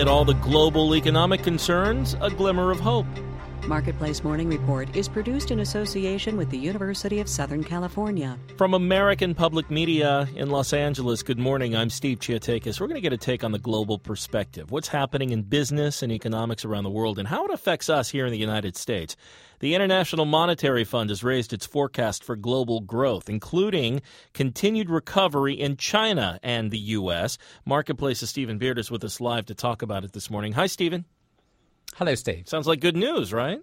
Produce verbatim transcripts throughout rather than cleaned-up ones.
Amid all the global economic concerns, a glimmer of hope. Marketplace Morning Report is produced in association with the University of Southern California. From American Public Media in Los Angeles, good morning. I'm Steve Chiatakis. We're going to get a take on the global perspective, what's happening in business and economics around the world, and how it affects us here in the United States. The International Monetary Fund has raised its forecast for global growth, including continued recovery in China and the U S. Marketplace's Stephen Beard is with us live to talk about it this morning. Hi, Stephen. Hello, Steve. Sounds like good news, right?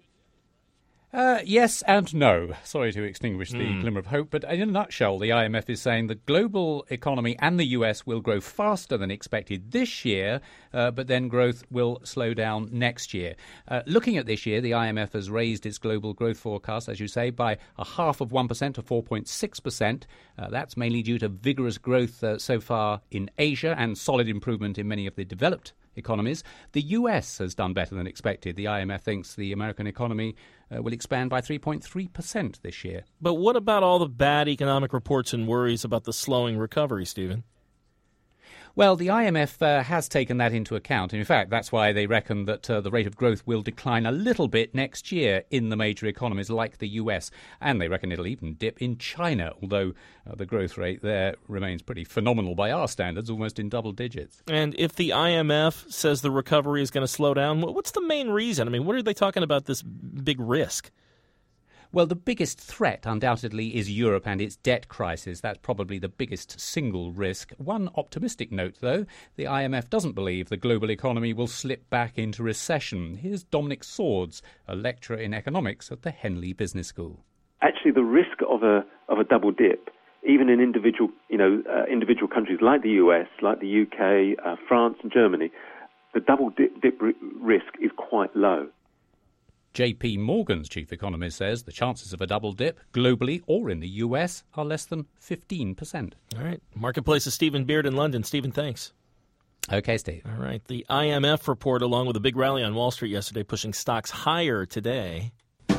Uh, yes and no. Sorry to extinguish the Mm. glimmer of hope, but in a nutshell, the I M F is saying the global economy and the U S will grow faster than expected this year, uh, but then growth will slow down next year. Uh, looking at this year, the I M F has raised its global growth forecast, as you say, by a half of one percent to four point six percent. Uh, that's mainly due to vigorous growth uh, so far in Asia and solid improvement in many of the developed economies. The U S has done better than expected. The I M F thinks the American economy uh, will expand by three point three percent this year. But what about all the bad economic reports and worries about the slowing recovery, Stephen? Well, the I M F uh, has taken that into account. And in fact, that's why they reckon that uh, the rate of growth will decline a little bit next year in the major economies like the U S. And they reckon it'll even dip in China, although uh, the growth rate there remains pretty phenomenal by our standards, almost in double digits. And if the I M F says the recovery is going to slow down, what's the main reason? I mean, what are they talking about this big risk? Well, the biggest threat, undoubtedly, is Europe and its debt crisis. That's probably the biggest single risk. One optimistic note, though, the I M F doesn't believe the global economy will slip back into recession. Here's Dominic Swords, a lecturer in economics at the Henley Business School. Actually, the risk of a of a double dip, even in individual, you know, uh, individual countries like the U S, like the U K, uh, France and Germany, the double dip, dip r- risk is quite low. J P Morgan's chief economist says the chances of a double dip, globally or in the U S, are less than fifteen percent. All right. Marketplace's Stephen Beard in London. Stephen, thanks. Okay, Steve. All right. The I M F report, along with a big rally on Wall Street yesterday, pushing stocks higher today.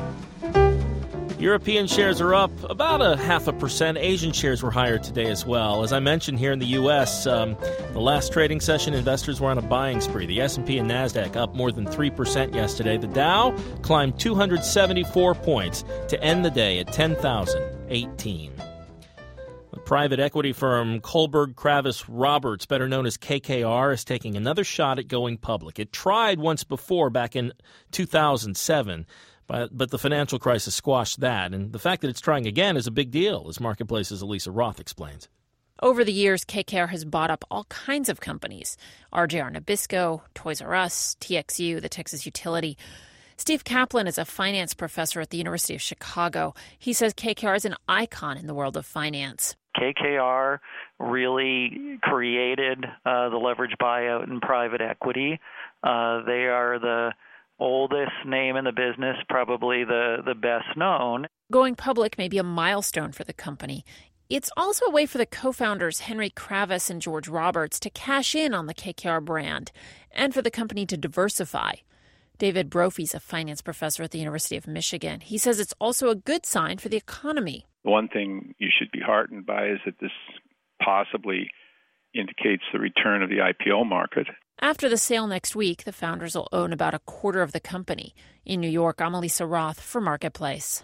European shares are up about a half a percent. Asian shares were higher today as well. As I mentioned, here in the U S, um, the last trading session, investors were on a buying spree. The S and P and NASDAQ up more than three percent yesterday. The Dow climbed two hundred seventy-four points to end the day at ten thousand eighteen. The private equity firm Kohlberg Kravis Roberts, better known as K K R, is taking another shot at going public. It tried once before back in two thousand seven. But, but the financial crisis squashed that, and the fact that it's trying again is a big deal, as Marketplace's Elisa Roth explains. Over the years, K K R has bought up all kinds of companies. R J R Nabisco, Toys R Us, T X U, the Texas Utility. Steve Kaplan is a finance professor at the University of Chicago. He says K K R is an icon in the world of finance. K K R really created uh, the leverage buyout in private equity. Uh, they are the oldest name in the business, probably the, the best known. Going public may be a milestone for the company. It's also a way for the co-founders Henry Kravis and George Roberts to cash in on the K K R brand and for the company to diversify. David Brophy is a finance professor at the University of Michigan. He says it's also a good sign for the economy. One thing you should be heartened by is that this possibly indicates the return of the I P O market. After the sale next week, the founders will own about a quarter of the company. In New York, I'm Elisa Roth for Marketplace.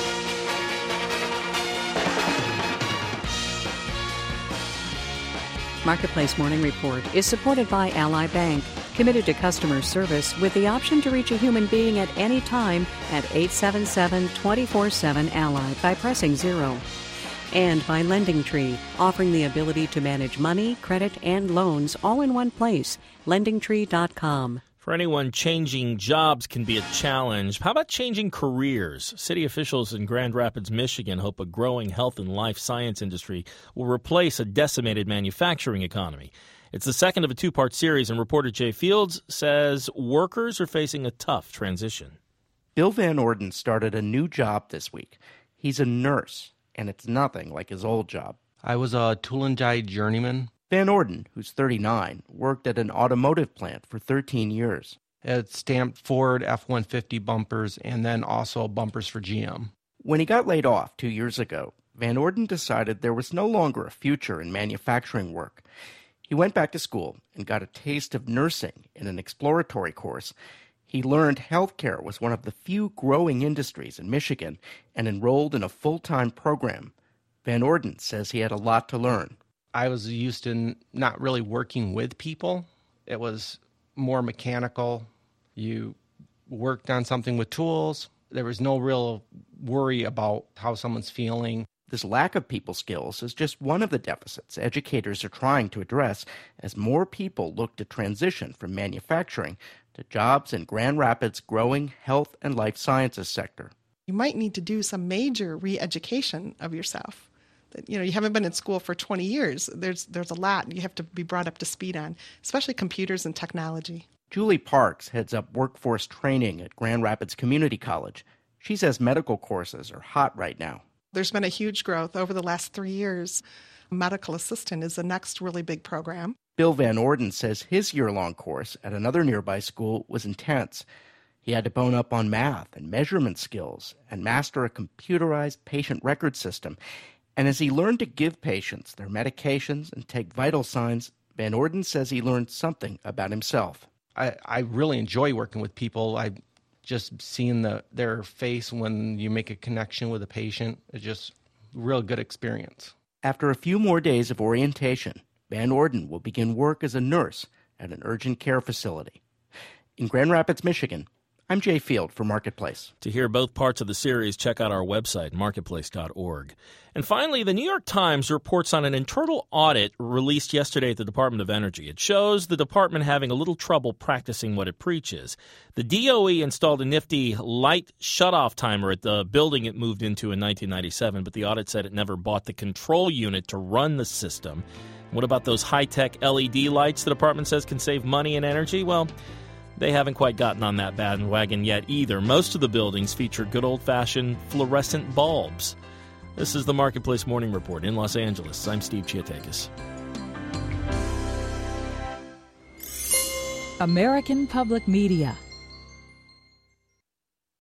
Marketplace Morning Report is supported by Ally Bank, committed to customer service with the option to reach a human being at any time at eight seven seven, two four seven, Ally by pressing zero. And by Lending Tree, offering the ability to manage money, credit, and loans all in one place. lending tree dot com. For anyone, changing jobs can be a challenge. How about changing careers? City officials in Grand Rapids, Michigan hope a growing health and life science industry will replace a decimated manufacturing economy. It's the second of a two-part series, and reporter Jay Fields says workers are facing a tough transition. Bill Van Orden started a new job this week. He's a nurse, and it's nothing like his old job. I was a tool and die journeyman. Van Orden, who's thirty-nine, worked at an automotive plant for thirteen years. It stamped Ford F one fifty bumpers and then also bumpers for G M. When he got laid off two years ago, Van Orden decided there was no longer a future in manufacturing work. He went back to school and got a taste of nursing in an exploratory course. He learned healthcare was one of the few growing industries in Michigan and enrolled in a full-time program. Van Orden says he had a lot to learn. I was used to not really working with people. It was more mechanical. You worked on something with tools. There was no real worry about how someone's feeling. This lack of people skills is just one of the deficits educators are trying to address as more people look to transition from manufacturing to jobs in Grand Rapids' growing health and life sciences sector. You might need to do some major re-education of yourself. You know, you haven't been in school for twenty years. There's there's a lot you have to be brought up to speed on, especially computers and technology. Julie Parks heads up workforce training at Grand Rapids Community College. She says medical courses are hot right now. There's been a huge growth over the last three years. Medical assistant is the next really big program. Bill Van Orden says his year-long course at another nearby school was intense. He had to bone up on math and measurement skills and master a computerized patient record system. And as he learned to give patients their medications and take vital signs, Van Orden says he learned something about himself. I, I really enjoy working with people. I just seeing the their face when you make a connection with a patient is just a real good experience. After a few more days of orientation, Van Orden will begin work as a nurse at an urgent care facility. In Grand Rapids, Michigan, I'm Jay Field for Marketplace. To hear both parts of the series, check out our website, marketplace dot org. And finally, the New York Times reports on an internal audit released yesterday at the Department of Energy. It shows the department having a little trouble practicing what it preaches. The D O E installed a nifty light shutoff timer at the building it moved into in nineteen ninety-seven, but the audit said it never bought the control unit to run the system. What about those high-tech L E D lights the department says can save money and energy? Well, they haven't quite gotten on that bandwagon yet either. Most of the buildings feature good old-fashioned fluorescent bulbs. This is the Marketplace Morning Report in Los Angeles. I'm Steve Chiatakis. American Public Media